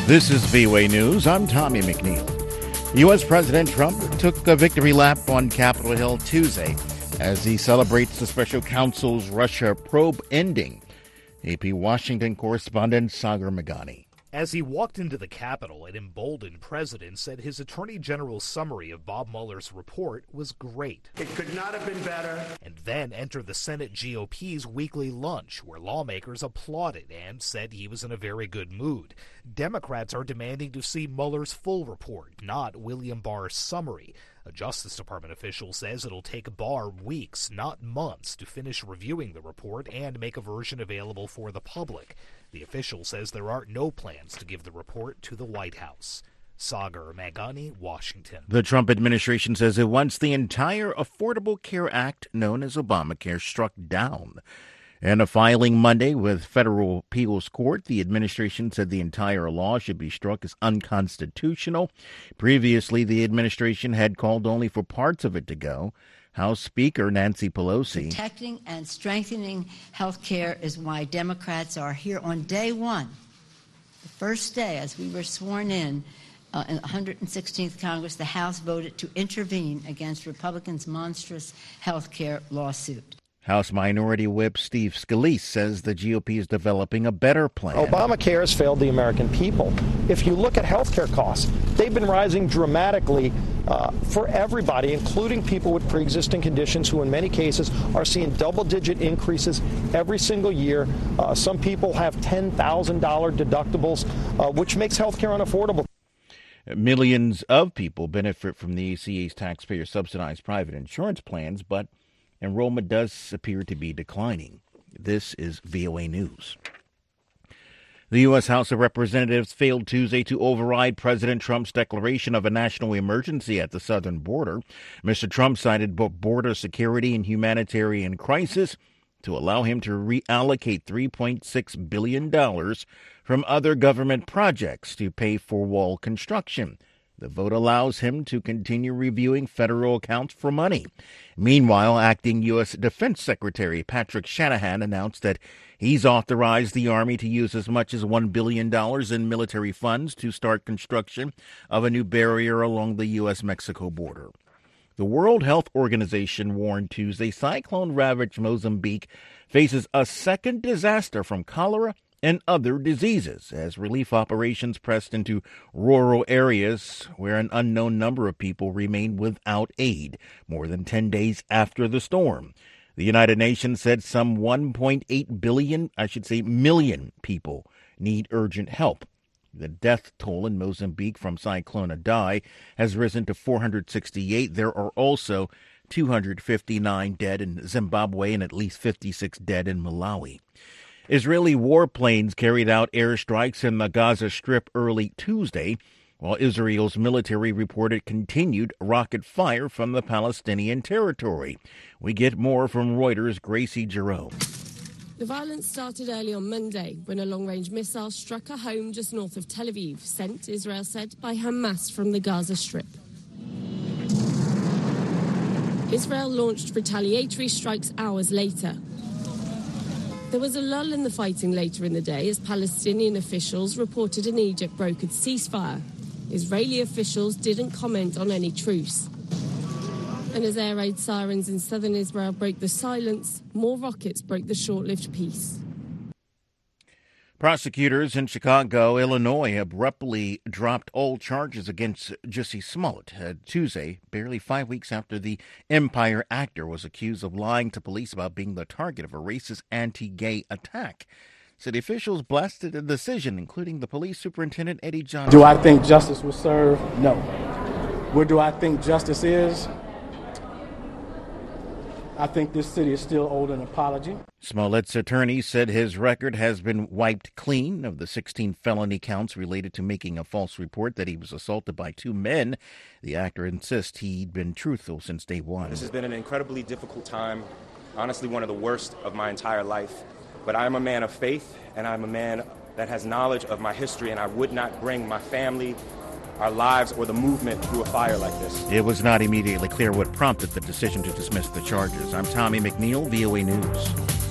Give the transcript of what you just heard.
This is VOA News. I'm Tommy McNeil. U.S. President Trump took a victory lap on Capitol Hill Tuesday as he celebrates the special counsel's Russia probe ending. AP Washington correspondent Sagar Meghani. As he walked into the Capitol, an emboldened president said his attorney general's summary of Bob Mueller's report was great. It could not have been better. And then entered the Senate GOP's weekly lunch, where lawmakers applauded and said he was in a very good mood. Democrats are demanding to see Mueller's full report, not William Barr's summary. A Justice Department official says it'll take Barr weeks, not months, to finish reviewing the report and make a version available for the public. The official says there are no plans to give the report to the White House. Sagar Meghani, Washington. The Trump administration says it wants the entire Affordable Care Act, known as Obamacare, struck down. In a filing Monday with Federal Appeals Court, the administration said the entire law should be struck as unconstitutional. Previously, the administration had called only for parts of it to go. House Speaker Nancy Pelosi. Protecting and strengthening health care is why Democrats are here on day one, the first day as we were sworn in the 116th Congress. The House voted to intervene against Republicans' monstrous health care lawsuit. House Minority Whip Steve Scalise says the GOP is developing a better plan. Obamacare has failed the American people. If you look at health care costs, they've been rising dramatically for everybody, including people with pre-existing conditions who in many cases are seeing double-digit increases every single year. Some people have $10,000 deductibles, which makes health care unaffordable. Millions of people benefit from the ACA's taxpayer-subsidized private insurance plans, but enrollment does appear to be declining. This is VOA News. The U.S. House of Representatives failed Tuesday to override President Trump's declaration of a national emergency at the southern border. Mr. Trump cited border security and humanitarian crisis to allow him to reallocate $3.6 billion from other government projects to pay for wall construction. The vote allows him to continue reviewing federal accounts for money. Meanwhile, acting U.S. Defense Secretary Patrick Shanahan announced that he's authorized the Army to use as much as $1 billion in military funds to start construction of a new barrier along the U.S.-Mexico border. The World Health Organization warned Tuesday cyclone-ravaged Mozambique faces a second disaster from cholera and other diseases as relief operations pressed into rural areas where an unknown number of people remain without aid more than 10 days after the storm. The United Nations said some 1.8 million people need urgent help. The death toll in Mozambique from Cyclone Idai has risen to 468. There are also 259 dead in Zimbabwe and at least 56 dead in Malawi. Israeli warplanes carried out airstrikes in the Gaza Strip early Tuesday, while Israel's military reported continued rocket fire from the Palestinian territory. We get more from Reuters' Gracie Jerome. The violence started early on Monday when a long-range missile struck a home just north of Tel Aviv, sent, Israel said, by Hamas from the Gaza Strip. Israel launched retaliatory strikes hours later. There was a lull in the fighting later in the day as Palestinian officials reported an Egypt brokered ceasefire. Israeli officials didn't comment on any truce. And as air raid sirens in southern Israel broke the silence, more rockets broke the short-lived peace. Prosecutors in Chicago, Illinois, abruptly dropped all charges against Jussie Smollett Tuesday, barely 5 weeks after the Empire actor was accused of lying to police about being the target of a racist anti-gay attack. City officials blasted the decision, including the police superintendent, Eddie Johnson. Do I think justice was served? No. Where do I think justice is? I think this city is still owed an apology. Smollett's attorney said his record has been wiped clean of the 16 felony counts related to making a false report that he was assaulted by two men. The actor insists he'd been truthful since day one. This has been an incredibly difficult time, honestly one of the worst of my entire life. But I'm a man of faith, and I'm a man that has knowledge of my history, and I would not bring my family, our lives, or the movement through a fire like this. It was not immediately clear what prompted the decision to dismiss the charges. I'm Tommy McNeil, VOA News.